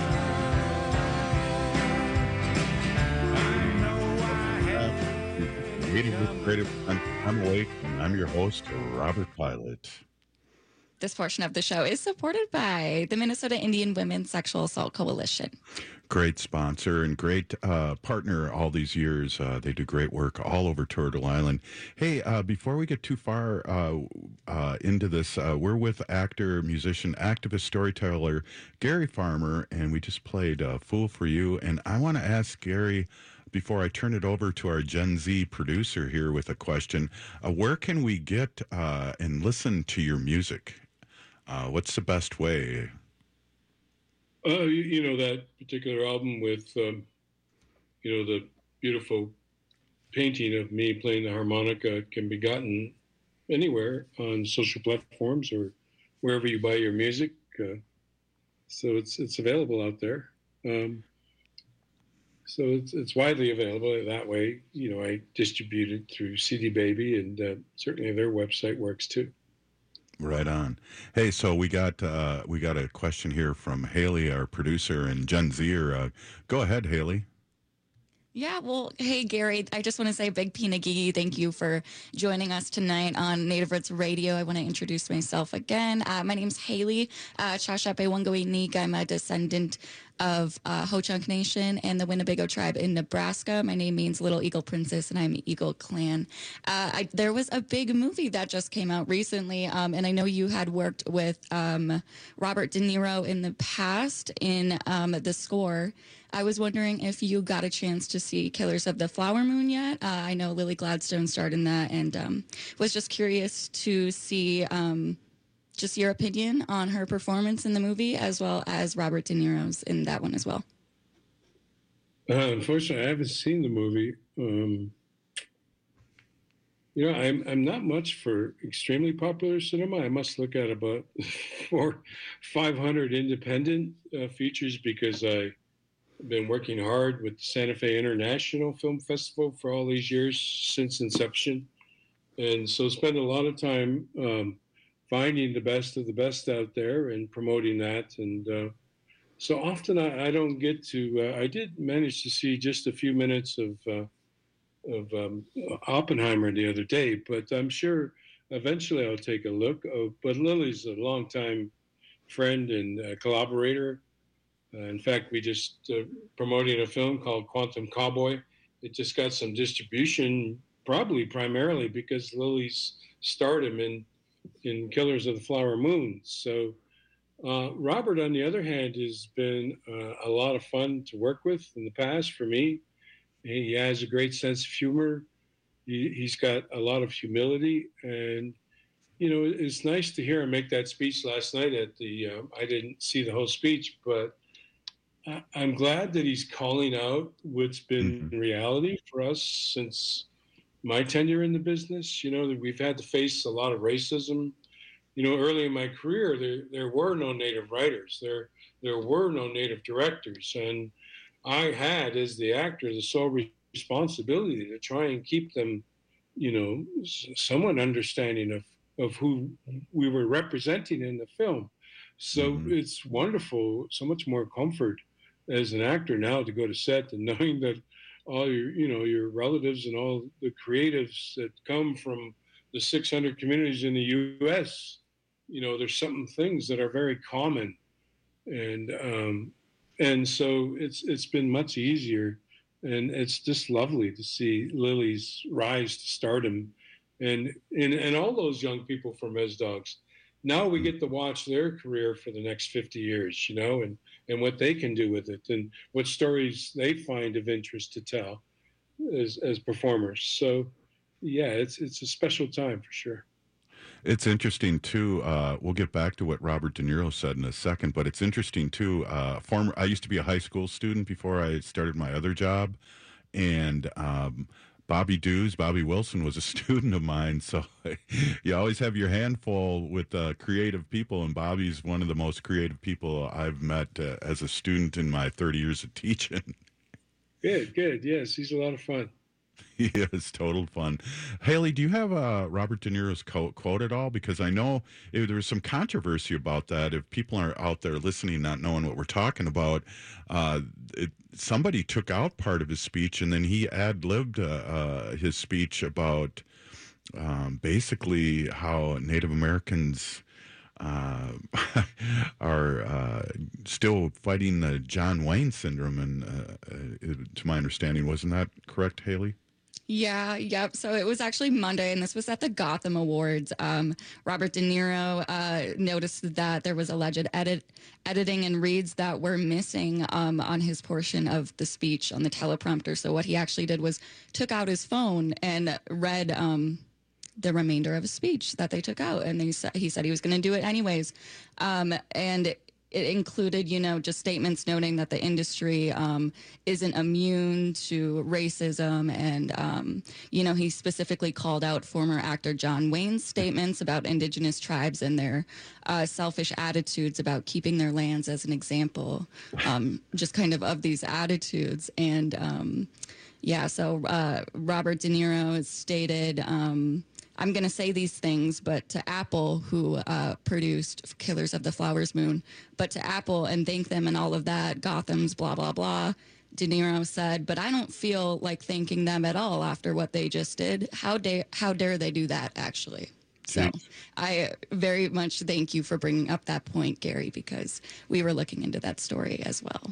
of. I know I have. Meeting with Creative. I'm, I'm awake, and I'm your host, Robert Pilot. This portion of the show is supported by the Minnesota Indian Women's Sexual Assault Coalition. Great sponsor and great uh, partner all these years. Uh, they do great work all over Turtle Island. Hey, uh, before we get too far uh, uh, into this, uh, we're with actor, musician, activist, storyteller Gary Farmer, and we just played uh, Fool for You. And I want to ask Gary, before I turn it over to our Gen Z producer here with a question, uh, where can we get uh, and listen to your music? Uh, what's the best way? Uh, you, you know, that particular album with, um, you know, the beautiful painting of me playing the harmonica can be gotten anywhere on social platforms or wherever you buy your music. Uh, so it's it's available out there. Um, so it's it's widely available that way. You know, I distribute it through C D Baby, and uh, certainly their website works too. Right on. Hey, so we got uh, we got a question here from Haley, our producer and Gen Zer. Uh, go ahead, Haley. Yeah, well, hey, Gary, I just want to say big pinagigi. Thank you for joining us tonight on Native Roots Radio. I want to introduce myself again. Uh, my name's Haley uh, Chashape Wangoinik. I'm a descendant of uh, Ho-Chunk Nation and the Winnebago tribe in Nebraska. My name means Little Eagle Princess, and I'm Eagle Clan. Uh, I, there was a big movie that just came out recently, um, and I know you had worked with um, Robert De Niro in the past in um, the score. I was wondering if you got a chance to see Killers of the Flower Moon yet. Uh, I know Lily Gladstone starred in that, and um, was just curious to see um, just your opinion on her performance in the movie, as well as Robert De Niro's in that one as well. Uh, unfortunately, I haven't seen the movie. Um, you know, I'm I'm not much for extremely popular cinema. I must look at about four, five hundred independent uh, features because I. I've been working hard with the Santa Fe International Film Festival for all these years since inception. And so spend a lot of time um, finding the best of the best out there and promoting that. And uh, so often I, I don't get to, uh, I did manage to see just a few minutes of, uh, of um, Oppenheimer the other day, but I'm sure eventually I'll take a look. Uh, but Lily's a longtime friend and uh, collaborator. Uh, in fact, we just uh, promoting a film called Quantum Cowboy. It just got some distribution, probably primarily because Lily's stardom in in Killers of the Flower Moon. So uh, Robert, on the other hand, has been uh, a lot of fun to work with in the past for me. He has a great sense of humor. He, he's got a lot of humility, and you know, it's nice to hear him make that speech last night at the. Uh, I didn't see the whole speech, but I'm glad that he's calling out what's been mm-hmm. reality for us since my tenure in the business. You know, that we've had to face a lot of racism. You know, early in my career, there there were no Native writers. There there were no Native directors, and I had, as the actor, the sole responsibility to try and keep them, you know, somewhat understanding of of who we were representing in the film. So mm-hmm. it's wonderful, so much more comfort as an actor now to go to set and knowing that all your, you know, your relatives and all the creatives that come from the six hundred communities in the U S, you know, there's some things that are very common. And, um, and so it's, it's been much easier, and it's just lovely to see Lily's rise to stardom and, and, and all those young people from Res Dogs. Now we get to watch their career for the next fifty years, you know, and, and what they can do with it and what stories they find of interest to tell as, as performers. So, yeah, it's it's a special time for sure. It's interesting too. Uh, we'll get back to what Robert De Niro said in a second, but it's interesting too. Uh, former, I used to be a high school student before I started my other job, and um, Bobby Dews, Bobby Wilson was a student of mine. So you always have your handful with uh, creative people, and Bobby's one of the most creative people I've met uh, as a student in my thirty years of teaching. Good, good. Yes, he's a lot of fun. He is total fun. Haley, do you have uh, Robert De Niro's quote, quote at all? Because I know it, there was some controversy about that. If people are out there listening, not knowing what we're talking about, uh, it, somebody took out part of his speech, and then he ad-libbed uh, uh, his speech about um, basically how Native Americans uh, are uh, still fighting the John Wayne syndrome. And uh, uh, to my understanding, wasn't that correct, Haley? Yeah, yep. So it was actually Monday, and this was at the Gotham Awards. Um, Robert De Niro uh, noticed that there was alleged edit, editing and reads that were missing um, on his portion of the speech on the teleprompter. So what he actually did was took out his phone and read um, the remainder of his speech that they took out, and they sa- he said he was going to do it anyways. Um, and it, It included, you know, just statements noting that the industry um, isn't immune to racism. And, um, you know, he specifically called out former actor John Wayne's statements about indigenous tribes and their uh, selfish attitudes about keeping their lands as an example, um, just kind of of these attitudes. And, um, yeah, so uh, Robert De Niro has stated... Um, I'm going to say these things, but to Apple, who uh, produced Killers of the Flowers Moon, but to Apple and thank them and all of that, Gotham's blah, blah, blah. De Niro said, but I don't feel like thanking them at all after what they just did. How dare, how dare they do that, actually? So I very much thank you for bringing up that point, Gary, because we were looking into that story as well.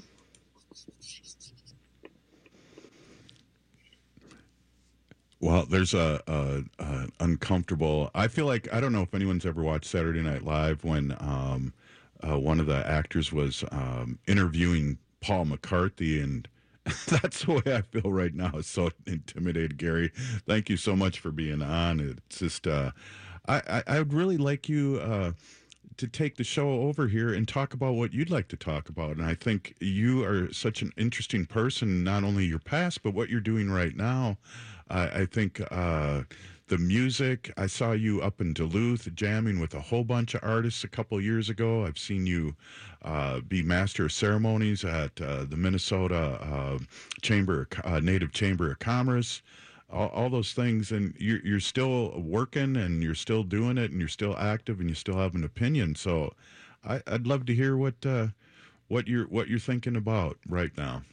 Well, there's a, a, a uncomfortable. I feel like I don't know if anyone's ever watched Saturday Night Live when um, uh, one of the actors was um, interviewing Paul McCarthy, and that's the way I feel right now. So intimidated, Gary. Thank you so much for being on. It's just uh, I, I I would really like you uh, to take the show over here and talk about what you'd like to talk about. And I think you are such an interesting person, not only your past but what you're doing right now. I, I think uh, the music, I saw you up in Duluth jamming with a whole bunch of artists a couple of years ago. I've seen you uh, be master of ceremonies at uh, the Minnesota uh, Chamber, uh, Native Chamber of Commerce, all, all those things. And you're, you're still working and you're still doing it and you're still active and you still have an opinion. So I, I'd love to hear what uh, what you're what you're thinking about right now.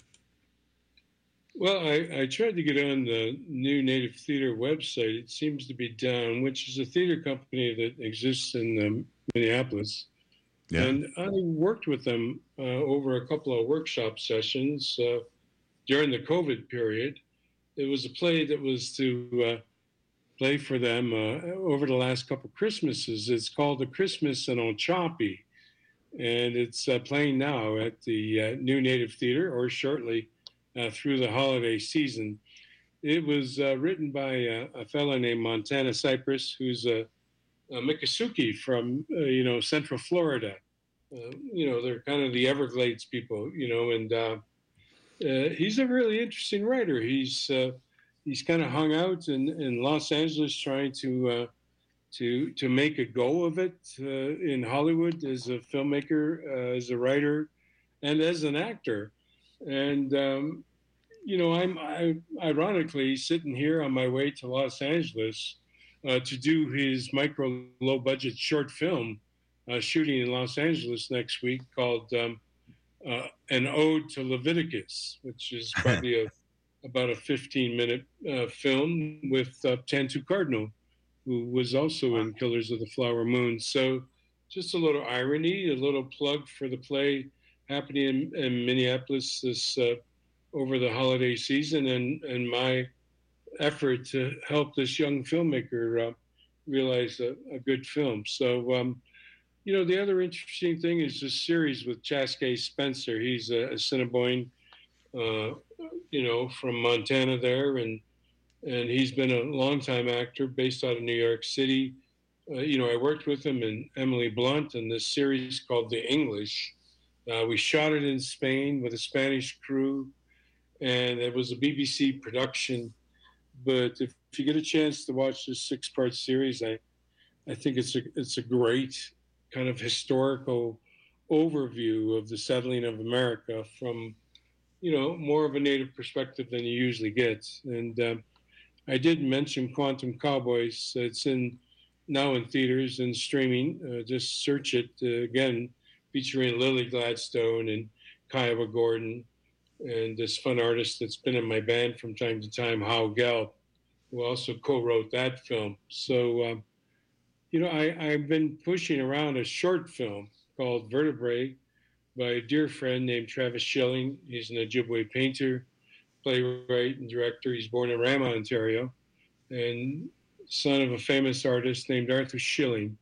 Well, I, I tried to get on the new Native Theater website. It seems to be down, which is a theater company that exists in um, Minneapolis. Yeah. And I worked with them uh, over a couple of workshop sessions uh, during the COVID period. It was a play that was to uh, play for them uh, over the last couple of Christmases. It's called The Christmas in Ochapi, and it's uh, playing now at the uh, new Native Theater, or shortly Uh, through the holiday season. It was uh, written by uh, a fellow named Montana Cypress, who's a, a Miccosukee from, uh, you know, Central Florida. Uh, you know, they're kind of the Everglades people, you know, and uh, uh, he's a really interesting writer. He's uh, he's kind of hung out in, in Los Angeles trying to uh, to to make a go of it uh, in Hollywood as a filmmaker, uh, as a writer, and as an actor. And, um, you know, I'm I, ironically sitting here on my way to Los Angeles uh, to do his micro low budget short film uh, shooting in Los Angeles next week called um, uh, An Ode to Leviticus, which is probably a, about a fifteen minute uh, film with uh, Tantu Cardinal, who was also in Killers of the Flower Moon. So just a little irony, a little plug for the play happening in, in Minneapolis this uh, over the holiday season, and, and my effort to help this young filmmaker uh, realize a, a good film. So, um, you know, the other interesting thing is this series with Chaskey Spencer. He's a, a Assiniboine, uh, you know, from Montana there, and and he's been a longtime actor based out of New York City. uh, you know, I worked with him and Emily Blunt in this series called The English. Uh, we shot it in Spain with a Spanish crew, and it was a B B C production. But if, if you get a chance to watch this six-part series, I, I think it's a it's a great kind of historical overview of the settling of America from, you know, more of a Native perspective than you usually get. And um, I did mention Quantum Cowboys. It's in now in theaters and streaming. Uh, just search it uh, again, featuring Lily Gladstone and Kiowa Gordon and this fun artist that's been in my band from time to time, Hal Gelb, who also co-wrote that film. So, um, you know, I, I've been pushing around a short film called Vertebrae by a dear friend named Travis Schilling. He's an Ojibwe painter, playwright, and director. He's born in Rama, Ontario, and son of a famous artist named Arthur Schilling.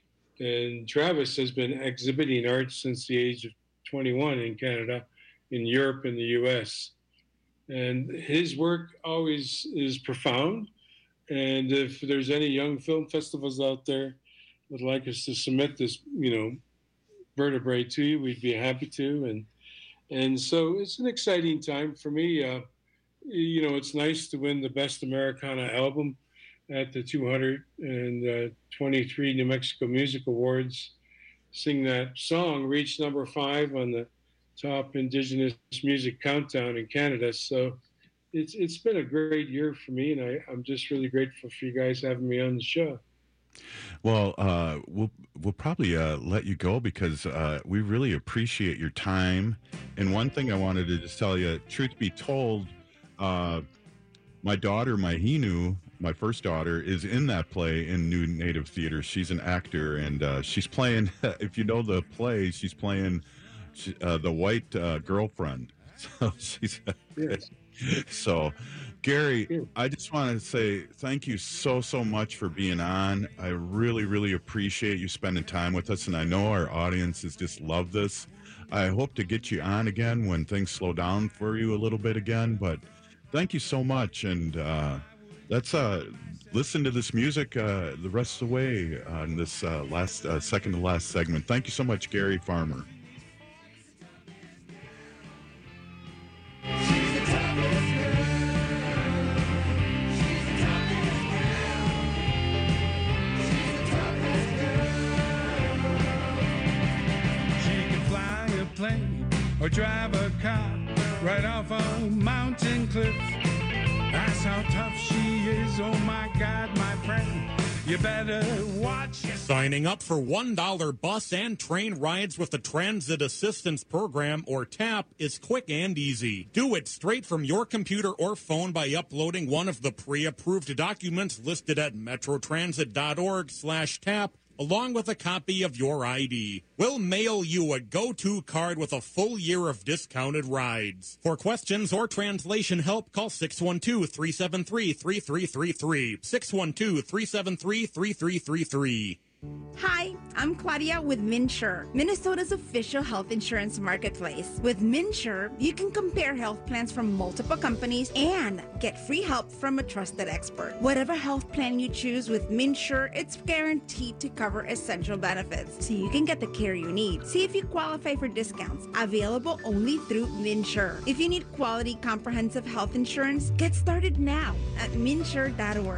And Travis has been exhibiting art since the age of twenty-one in Canada, in Europe, and the U S. And his work always is profound. And if there's any young film festivals out there that would like us to submit this, you know, Vertebrae to you, we'd be happy to. And and so it's an exciting time for me. Uh, you know, it's nice to win the Best Americana Album at the two hundred twenty-three New Mexico Music Awards. Sing that song, reached number five on the top Indigenous music countdown in Canada. So it's it's been a great year for me, and I, I'm just really grateful for you guys having me on the show. Well, uh, we'll we'll probably uh, let you go because uh, we really appreciate your time. And one thing I wanted to just tell you, truth be told, uh, my daughter, Mahinu, my first daughter, is in that play in New Native Theater. She's an actor, and uh, she's playing, if you know the play, she's playing uh, the white uh, girlfriend. So she's yes. So, Gary, I just want to say thank you so, so much for being on. I really, really appreciate you spending time with us, and I know our audiences just love this. I hope to get you on again when things slow down for you a little bit again, but thank you so much, and uh, let's uh, listen to this music uh, the rest of the way on this uh, last uh, second to last segment. Thank you so much, Gary Farmer. Or drive a car right off a mountain cliff. That's how tough she is. Oh my God, my friend, you better watch it. Signing up for one dollar bus and train rides with the Transit Assistance Program, or TAP, is quick and easy. Do it straight from your computer or phone by uploading one of the pre-approved documents listed at metrotransit.org slash tap. along with a copy of your I D. We'll mail you a go-to card with a full year of discounted rides. For questions or translation help, call six one two, three seven three, three three three three. six one two, three seven three, three three three three. Hi, I'm Claudia with MinSure, Minnesota's official health insurance marketplace. With MinSure, you can compare health plans from multiple companies and get free help from a trusted expert. Whatever health plan you choose with MinSure, it's guaranteed to cover essential benefits, so you can get the care you need. See if you qualify for discounts, available only through MinSure. If you need quality, comprehensive health insurance, get started now at minsure dot org.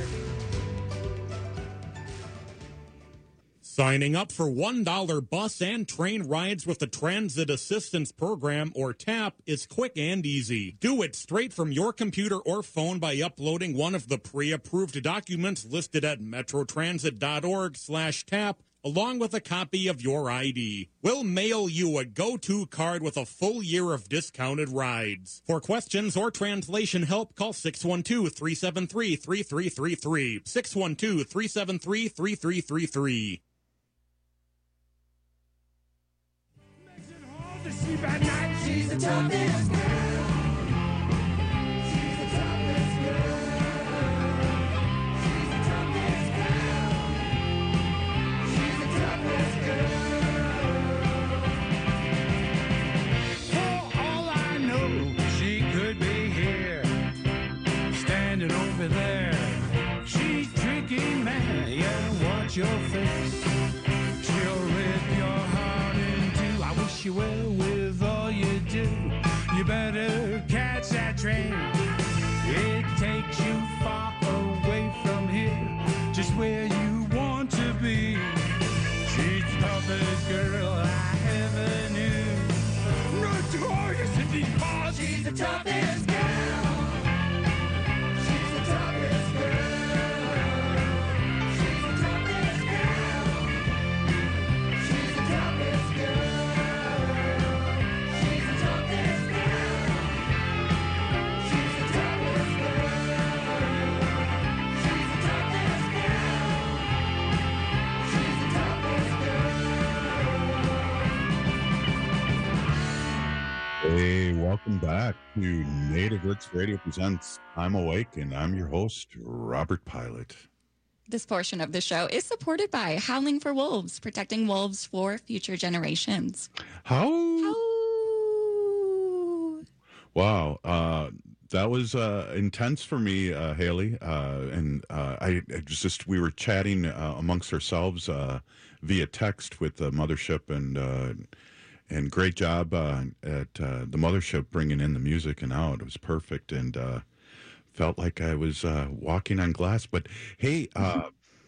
Signing up for one dollar bus and train rides with the Transit Assistance Program, or TAP, is quick and easy. Do it straight from your computer or phone by uploading one of the pre-approved documents listed at metrotransit.org slash tap, along with a copy of your I D. We'll mail you a go-to card with a full year of discounted rides. For questions or translation help, call six one two, three seven three, three three three three. six one two, three seven three, three three three three. Sleep at night. She's the toughest girl. She's the toughest girl. She's the toughest girl. She's the toughest girl. For all I know, she could be here, standing over there. She's drinking man, yeah, watch your face. She'll rip your heart in two. I wish you well with all you do. You better catch that train. It takes you far away from here, just where you want to be. She's the toughest girl I ever knew. Notorious and because she's the toughest girl. She's the toughest girl. She's the toughest girl. She's the toughest girl. She's the toughest girl. She's the toughest girl. She's the toughest girl. She's the toughest girl. Hey, welcome back to Native Roots Radio Presents I'm Awake, and I'm your host, Robert Pilot. This portion of the show is supported by Howling for Wolves, protecting wolves for future generations. How? Wow. Uh, that was uh, intense for me, uh, Haley. Uh, and uh, I, I was just, we were chatting uh, amongst ourselves uh, via text with the mothership, and uh, and great job uh, at uh, the mothership bringing in the music and out. It was perfect, and uh, felt like I was uh, walking on glass. But hey, uh,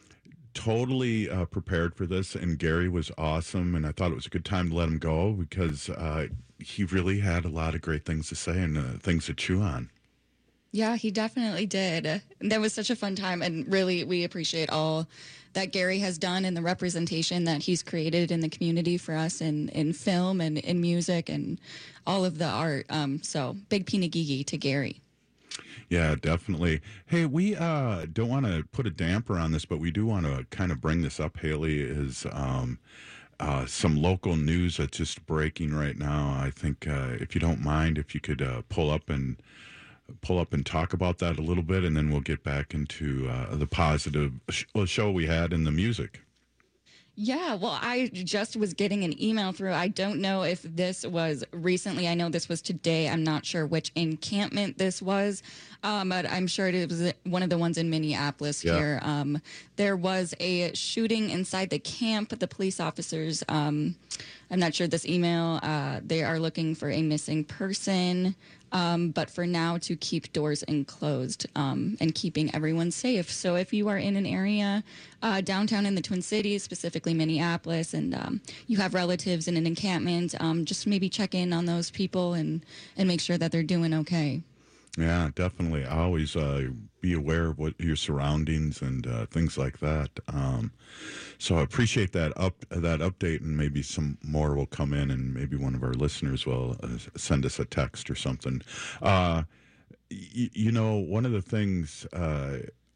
totally uh, prepared for this, and Gary was awesome, and I thought it was a good time to let him go because uh, he really had a lot of great things to say and uh, things to chew on. Yeah, he definitely did. That was such a fun time, and really we appreciate all that Gary has done and the representation that he's created in the community for us in, in film and in music and all of the art. Um, so big pinagigi to Gary. Yeah, definitely. Hey, we uh, don't want to put a damper on this, but we do want to kind of bring this up, Haley, is um, uh, some local news that's just breaking right now. I think uh, if you don't mind, if you could uh, pull up and pull up and talk about that a little bit, and then we'll get back into uh, the positive sh- show we had in the music. Yeah, well, I just was getting an email through. I don't know if this was recently. I know this was today. I'm not sure which encampment this was, um, but I'm sure it was one of the ones in Minneapolis Yeah. here. Um, there was a shooting inside the camp. The police officers, um, I'm not sure this email, uh, they are looking for a missing person. Um, but for now, to keep doors enclosed um, and keeping everyone safe. So if you are in an area uh, downtown in the Twin Cities, specifically Minneapolis, and um, you have relatives in an encampment, um, just maybe check in on those people and, and make sure that they're doing okay. Yeah, definitely. Always uh, be aware of what your surroundings and uh, things like that. Um, so I appreciate that up that update, and maybe some more will come in, and maybe one of our listeners will uh, send us a text or something. Uh, y- you know, one of the things uh,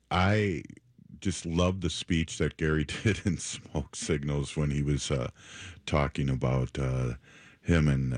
I just love the speech that Gary did in Smoke Signals when he was uh, talking about uh, him and uh,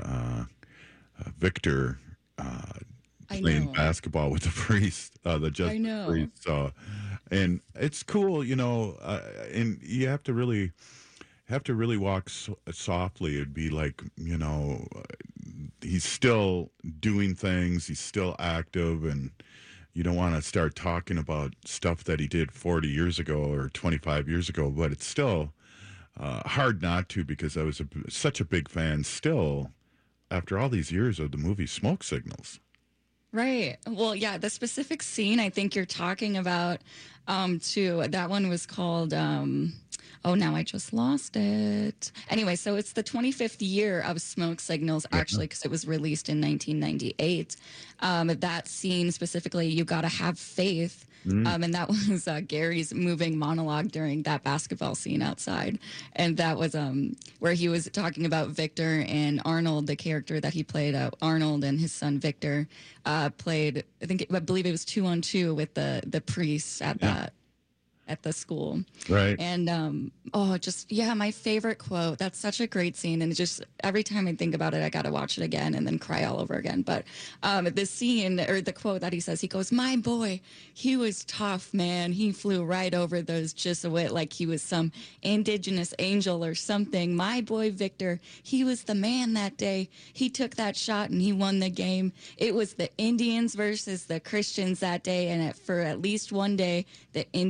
uh, Victor. Uh, I playing know. basketball with the priest, uh, the just I know. priest. So, and it's cool, you know, uh, and you have to really have to really walk so- softly. It'd be like, you know, uh, he's still doing things, he's still active, and you don't want to start talking about stuff that he did forty years ago or twenty-five years ago, but it's still uh, hard not to, because I was a, such a big fan still after all these years of the movie Smoke Signals. Right. Well, yeah, the specific scene I think you're talking about, um, too, that one was called, um, oh, now I just lost it. Anyway, so it's the twenty-fifth year of Smoke Signals, actually, because it was released in nineteen ninety-eight. Um, that scene specifically, You Gotta Have Faith. Mm. Um, and that was uh, Gary's moving monologue during that basketball scene outside. And that was um, where he was talking about Victor and Arnold, the character that he played. Uh, Arnold and his son Victor uh, played, I think, I believe it was two on two with the, the priests at Yeah. that. At the school. Right. And, um, oh, just, yeah, my favorite quote. That's such a great scene. And it just, every time I think about it, I got to watch it again and then cry all over again. But um, the scene or the quote that he says, he goes, "My boy, he was tough, man. He flew right over those Jesuit like he was some indigenous angel or something. My boy, Victor, he was the man that day. He took that shot and he won the game. It was the Indians versus the Christians that day. And at, for at least one day, the Indians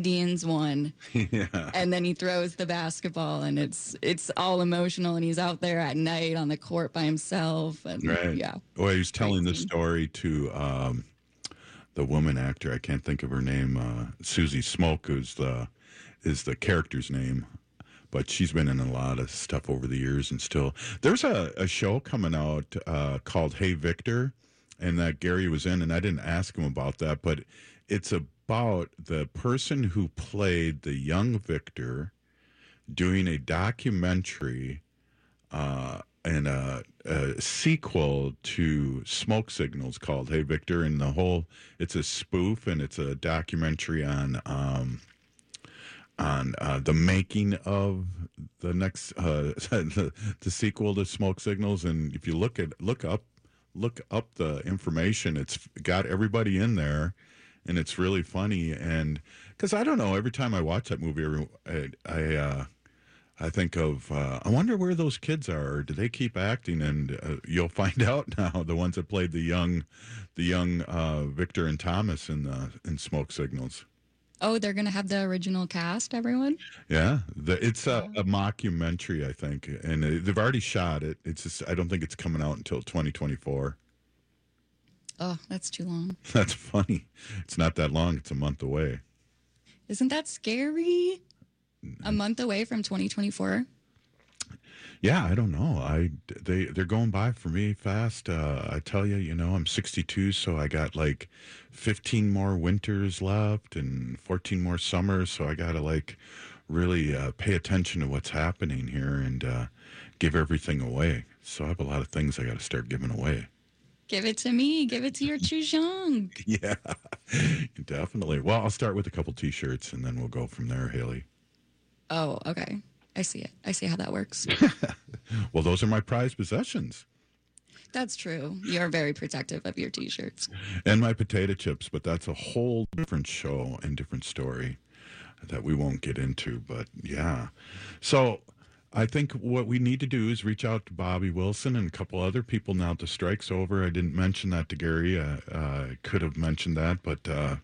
Giants won. Yeah. And then he throws the basketball, and it's it's all emotional, and he's out there at night on the court by himself. And Right. yeah. Well, he was telling this story to um, the woman actor. I can't think of her name. Uh, Susie Smoke, who's the is the character's name, but she's been in a lot of stuff over the years, and still there's a, a show coming out uh, called Hey Victor, and that Gary was in, and I didn't ask him about that, but it's about the person who played the young Victor doing a documentary uh, and a, a sequel to Smoke Signals called Hey Victor, and the whole, it's a spoof, and it's a documentary on um, on uh, the making of the next uh, the, the sequel to Smoke Signals. And if you look at look up look up the information, it's got everybody in there, and it's really funny. And because I don't know, every time I watch that movie, I I, uh, I think of uh, I wonder where those kids are. Or do they keep acting? And uh, you'll find out now. The ones that played the young the young uh, Victor and Thomas in the in Smoke Signals. Oh, they're going to have the original cast, everyone? Yeah, the, it's a, a mockumentary, I think, and uh, they've already shot it. It's just, I don't think it's coming out until twenty twenty-four. Oh, that's too long. That's funny. It's not that long. It's a month away. Isn't that scary? A month away from twenty twenty-four? Yeah, I don't know. I they they're going by for me fast. Uh, I tell you, you know, I'm sixty-two, so I got like fifteen more winters left and fourteen more summers. So I got to like really uh, pay attention to what's happening here and uh, give everything away. So I have a lot of things I got to start giving away. Give it to me. Give it to your Chuzhong. Yeah, definitely. Well, I'll start with a couple T-shirts and then we'll go from there, Haley. Oh, okay. I see it. I see how that works. Well, those are my prized possessions. That's true. You're very protective of your T-shirts. And my potato chips, but that's a whole different show and different story that we won't get into. But yeah. So I think what we need to do is reach out to Bobby Wilson and a couple other people now that the strike's over. I didn't mention that to Gary. Uh, uh, I could have mentioned that, but uh,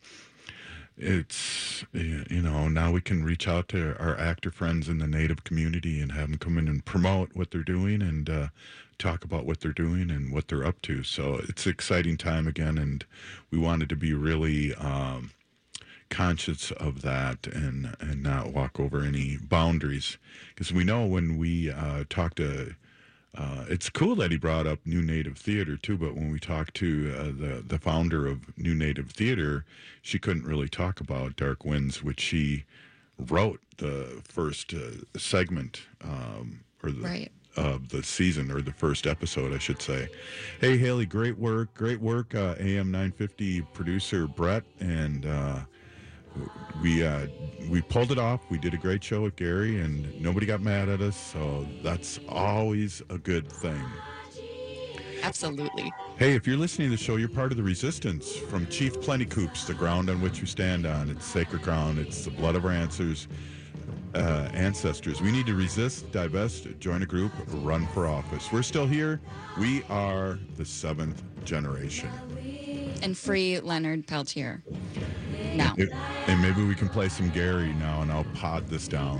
it's, you know, now we can reach out to our actor friends in the Native community and have them come in and promote what they're doing and uh, talk about what they're doing and what they're up to. So it's an exciting time again, and we wanted to be really um, conscious of that and, and not walk over any boundaries. Because we know when we uh, talk to Uh, it's cool that he brought up New Native Theater, too, but when we talked to uh, the, the founder of New Native Theater, she couldn't really talk about Dark Winds, which she wrote the first uh, segment um, or the, right. of the season, or the first episode, I should say. Hey, Haley, great work. Great work, uh, A M nine fifty producer Brett, and uh, we uh, we pulled it off. We did a great show with Gary, and nobody got mad at us, so that's always a good thing. Absolutely. Hey, if you're listening to the show, you're part of the resistance. From Chief Plentycoops, the ground on which we stand on. It's sacred ground. It's the blood of our ancestors. Uh, ancestors. We need to resist, divest, join a group, run for office. We're still here. We are the seventh generation. And free Leonard Peltier. Now. And maybe we can play some Gary now, and I'll pod this down.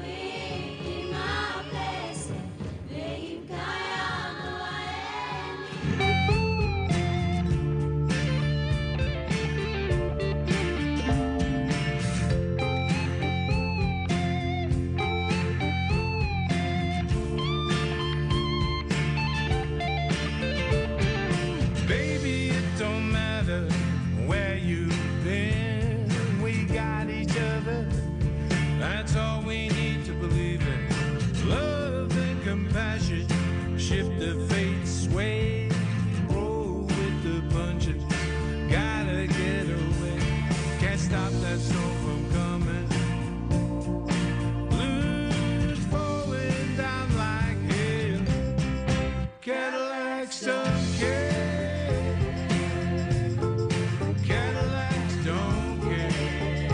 Baby, it don't matter where you've been. We got each other. That's all we need to believe in. Love and compassion. Shift the fate, sway. Roll with the punches. Gotta get away. Can't stop that storm from coming. Blues falling down like hail. Cadillacs don't care. Cadillacs don't care.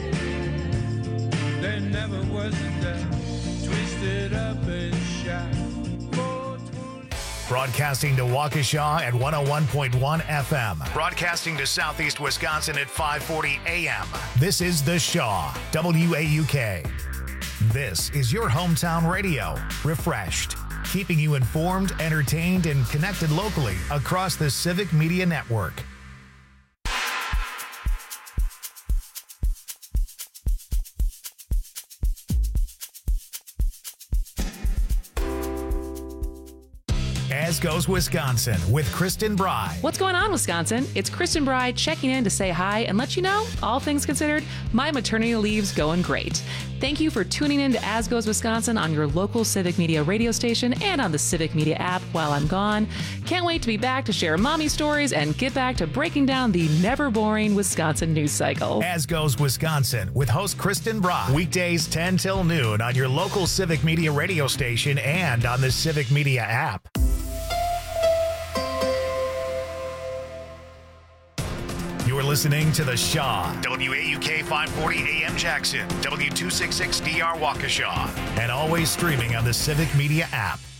There never was a doubt. Twisted up and shot. Broadcasting to Waukesha at one oh one point one F M. Broadcasting to Southeast Wisconsin at five forty A M. This is The Shaw, W A U K. This is your hometown radio, refreshed, keeping you informed, entertained, and connected locally across the Civic Media Network. As Goes Wisconsin with Kristen Bry. What's going on, Wisconsin? It's Kristen Bry checking in to say hi and let you know, all things considered, my maternity leave's going great. Thank you for tuning in to As Goes Wisconsin on your local Civic Media radio station and on the Civic Media app while I'm gone. Can't wait to be back to share mommy stories and get back to breaking down the never boring Wisconsin news cycle. As Goes Wisconsin with host Kristen Bry. Weekdays ten till noon on your local Civic Media radio station and on the Civic Media app. You're listening to The Shaw, W A U K five forty A M Jackson, W two sixty-six D R Waukesha, and always streaming on the Civic Media app.